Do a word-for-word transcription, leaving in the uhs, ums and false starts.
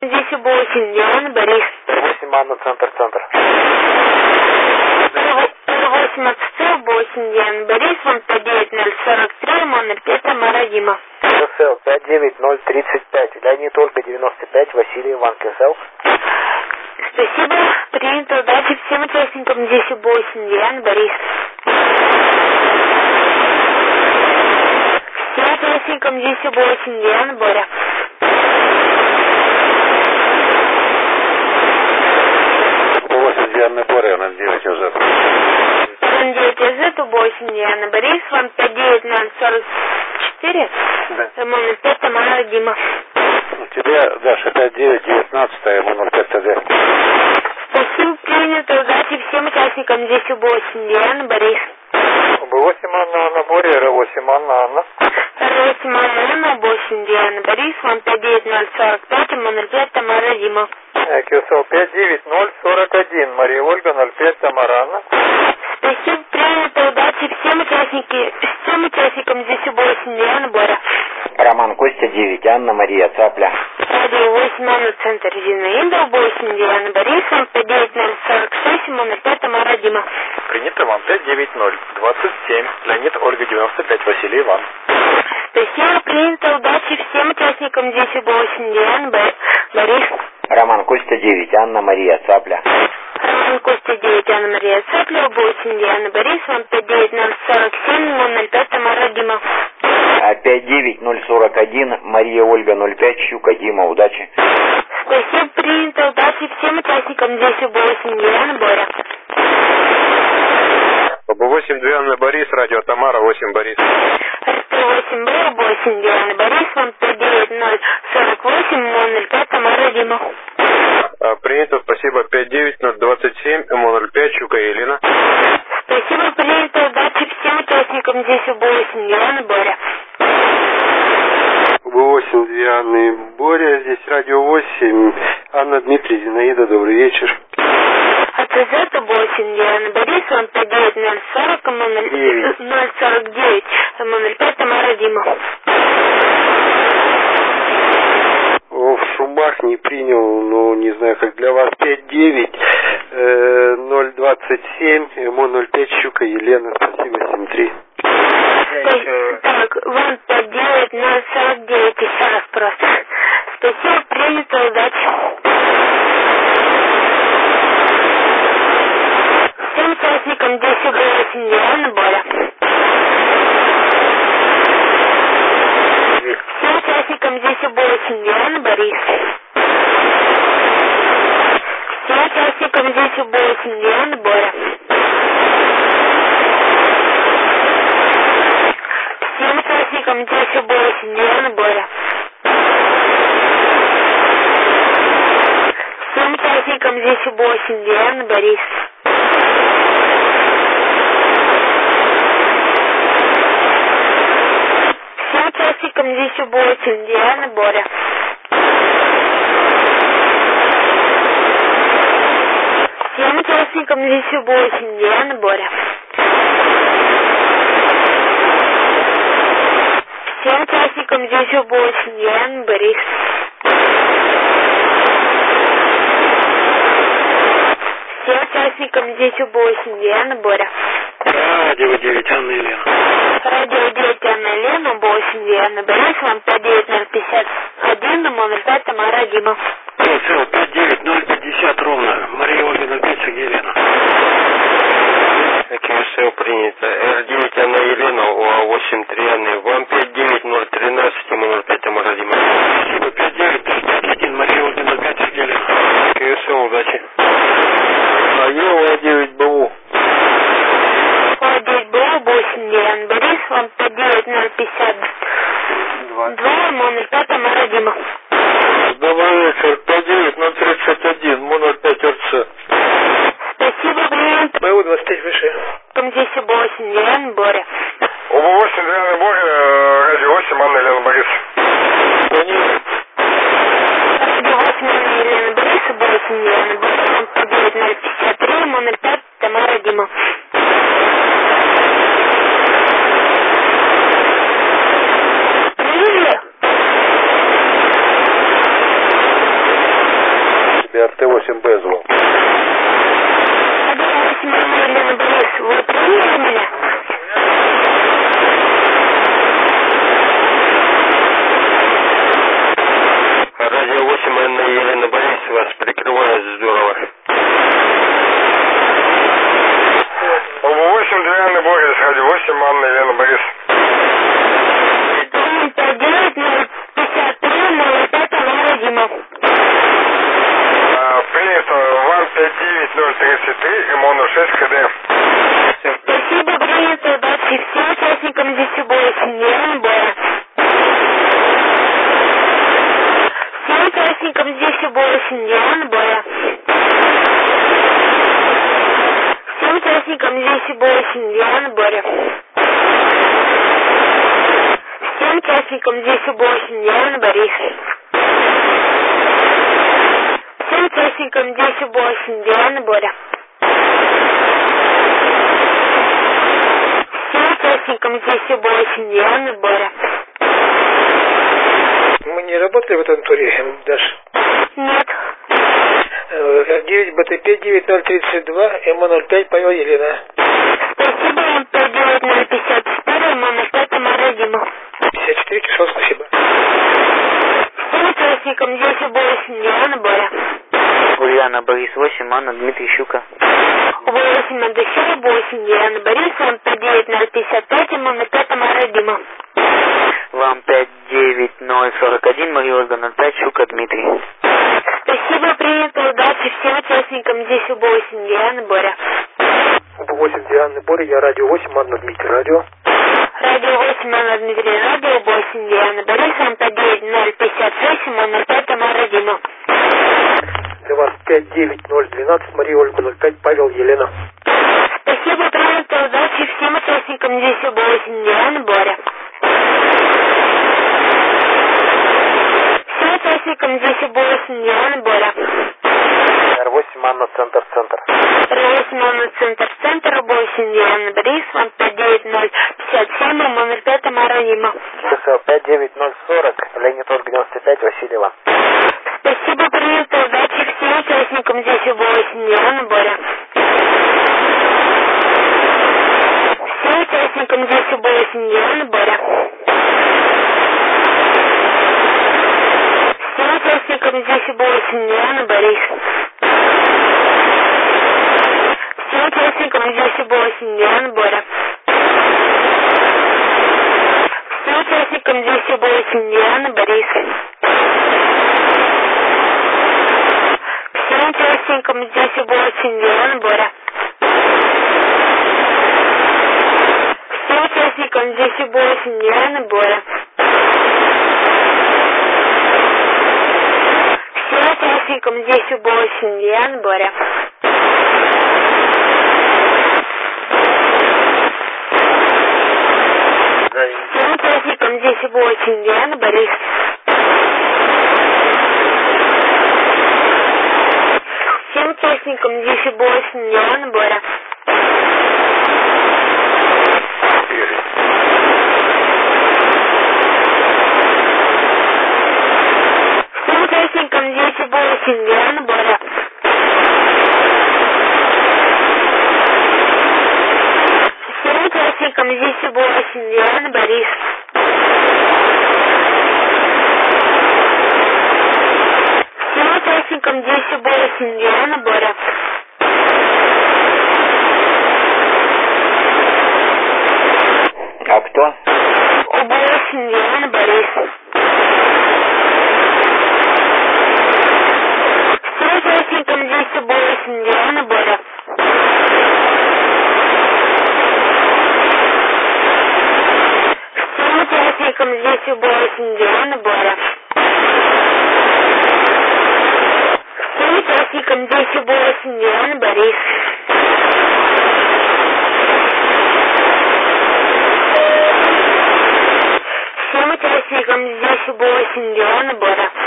десять восемь, Диана, Борис. восемь, Анна, центр, центр. восемь от СЦ, восемь, Диана, Борис, вам пять девять ноль сорок три, номер пять, Тамара, Дима. КСЛ пять девять ноль тридцать пять, Леонид, Ольга, девяносто пять, Василий, Иван, КСЛ. Спасибо, принято, удачи всем участникам десять восемь, Диана, Борис. Всем участникам десять восемь, Диана, Боря. восемь, Диана, Боря, ноль девять ОЗ. ноль девять ОЗ, восемь, Диана, Борис, вам пять девять ноль сорок четыре, да. Номер пять, Тамара, Дима. У тебя, Даша, пять девять девятнадцать, ему ноль пять ТД. Спасибо, принято, удачи всем участникам десять восемь, Диана, Борис. восемь, Анна, Анна, Боря, Р восемь, Анна, Анна. Р восемь, Анна, Анна, восемь, Диана, Борис, вам пять девять ноль сорок пять, номер пять, Тамара, Дима. КСЛ пять девять ноль сорок один, Мария Ольга, ноль пять, Тамара, Анна. Спасибо, принято, удачи всем участники, всем участникам десять восемь, Диана, Боря. Роман, Костя, девять, Анна, Мария, Цапля. Радио восемь, Анна, центр, Зинаида, восемь, Диана, Борис, вам пять девять ноль сорок шесть, номер пять, Тамара, Дима. Принято вам пять девять ноль двадцать семь, Леонид, Ольга, девяносто пять, Василий, Иван. Спасибо, принято, удачи всем участникам десять восемь, Диана, Борис. Роман, Костя, девять, Анна, Мария, Цапля. Роман, Костя, девять, Анна, Мария, Цапля, восемь, Диана, Борис, вам пять девять ноль сорок семь, ноль пять, Тамара, Дима. пять девять ноль сорок один, Мария, Ольга, ноль пять, Щука, Дима, удачи. Спасибо, принято, удачи всем участникам десять восемь, Диана, Боря. восемь, Диана, Борис, радио Тамара, восемь, Борис. восемь, Б, восемь, Диана, Борис, вам пять девять ноль сорок восемь, ноль пять, Тамара, Дима. А, принято, спасибо, пять девять ноль двадцать семь, ноль пять, Щука, Елена. Спасибо, принято, удачи всем участникам десять восемь, Диана, Боря. восемь, Дианы, Боря, здесь радио восемь, Анна, Дмитрий, Зинаида, добрый вечер. От ИЗ восемь, Диана, Борис, вам пять девять ноль сорок, ноль сорок девять, ноль пять, Тамара, Дима. О, в Шумах не принял, ну, не знаю, как для вас, пять девять ноль двадцать семь, ноль пять, Щука, Елена, спасибо, семь три. Так, вам пять девять ноль сорок девять, еще раз просто. Спасибо, принято, удачи. Всем участникам десять восемь, Диана, Боря. Всем участникам десять восемь, Диана, Борис. Всем участникам десять восемь, Диана, Боря. Всем участникам десять восемь, Диана, Боря. Всем участникам десять восемь, Диана, Борис. Всем участникам десять восемь, Диана, Боря. Всем участникам десять восемь, Диана, Боря. Всем участникам десять восемь, Диана, Борис. Всем участникам десять восемь, Диана, Боря. Радио девять, Анна, Елена. Радио девять, Анна, Елена, восемь, Диана, Борис, вам пять девять ноль пятьдесят один, ноль пять, Тамара, Дима. Все, пять девять ноль пятьдесят ровно, Мария Ольга, ноль пять, Елена. КСЛ принято. Р девять, Анна, Елена, ОА восемь три, Анны. Вам пять девять ноль тринадцать, ноль пять, Тамара, Дима. Спасибо, пять девять ноль пять один, Мария Ольга, ноль пять, Елена. КСЛ, удачи. А я ОА девять БУ. ОА девять БУ, восемь, Диана, Борис, вам пять девять ноль пятьдесят два, ноль пять, Тамара, Дима. Добрый вечер, пять девять ноль тридцать один, ноль пять, РЦ. Спасибо, принято. БУ двадцать пять выше. десять восемь, Диана, Боря. ОБ восемь, Диана, Боря, радио восемь, Анна, Елена, Борис. Радио восемь, Анна, Елена, Борис, восемь, Диана, Боря, вам пять девять ноль пятьдесят три, ноль пять, Тамара, Дима. Приняли? восемь Б звон. Радио восемь, Елена Борис, вы приняли меня? Радио восемь, Анна Елена Борис, вас прикрывает здорово. восемь, две Анны Борис, радио восемь, Анна Елена Борис. пять девять ноль пятьдесят три ноль пять Тамара Дима. Принято, ВАН пять девять ноль тридцать три, МО ноль шесть ХД. Спасибо, принято, удачи всем участникам десять восемь, Елена Боря. Всем участникам десять восемь, Елена Боря. Всем участникам десять восемь, Елена Боря. Всем участникам десять восемь, Елена Борис. Всем участникам десять восемь, Елена Боря. Всем участникам десять восемь, Елена Боря. Мы не работали в этом туре, Даша? Нет. девять БТ пять девять ноль тридцать два, МО ноль пять, Павел Елена. Спасибо вам, пять девять ноль пятьдесят четыре, МО ноль пять, Тамара Дима. пятьдесят четыре, Кишов, спасибо. Всем участникам десять восемь, Елена Боря. Ульяна Борис восемь, Анна Дмитрий Щука. восемь, Адасея восемь, Елена Борис, вам пять девять ноль пятьдесят пять, МО ноль пять, Тамара Дима. Вам пять девять ноль сорок один, Мария Ольга ноль пять, Щука Дмитрий. Спасибо, принято, удачи всем участникам десять восемь, Елена Боря. восемь, Диана Боря, я радио восемь, Анна Дмитрий, радио. Радио восемь, Анна Дмитрий, радио восемь, Елена Борис, вам пять девять ноль пятьдесят шесть, МО ноль пять, Тамара Дима. Для вас пять девять ноль двенадцать, Мария Ольга ноль пять, Павел Елена. Спасибо, принято, удачи всем участникам десять восемь, Елена Боря. Всем участникам десять восемь, Елена Боря. Р восемь, Анна, центр, центр. Р восемь, Анна, центр, центр, восемь, Елена Борис, вам пять девять ноль пятьдесят семь, МО ноль пять, Тамара Дима. пять девять ноль сорок, Леонид Ольга девяносто пять, Васильева. Спасибо, принято, удачи всем участникам десять восемь, Елена Боря. Всем участникам десять восемь, Елена Боря. Всем участникам десять восемь, Елена Борис. Всем участникам десять восемь, Елена Боря. Всем участникам десять восемь, Елена Борис. Всем участникам десять восемь, Елена Боря. Всем участникам десять восемь, Елена Боря. Всем участникам десять восемь, Елена Боря. Всем участникам десять восемь, Елена Борис. Всем участникам десять восемь, Елена Боря. Всем участникам десять восемь, Елена Боря. Всем участникам десять восемь, Елена Борис. Всем участникам десять восемь, Елена Боря. А кто? восемь, Елена Борис. Всем участникам десять восемь, Елена Боря. Всем участникам десять восемь, Елена Боря. Всем участникам десять восемь, Елена Борис. Всем участникам десять восемь, Елена Боря.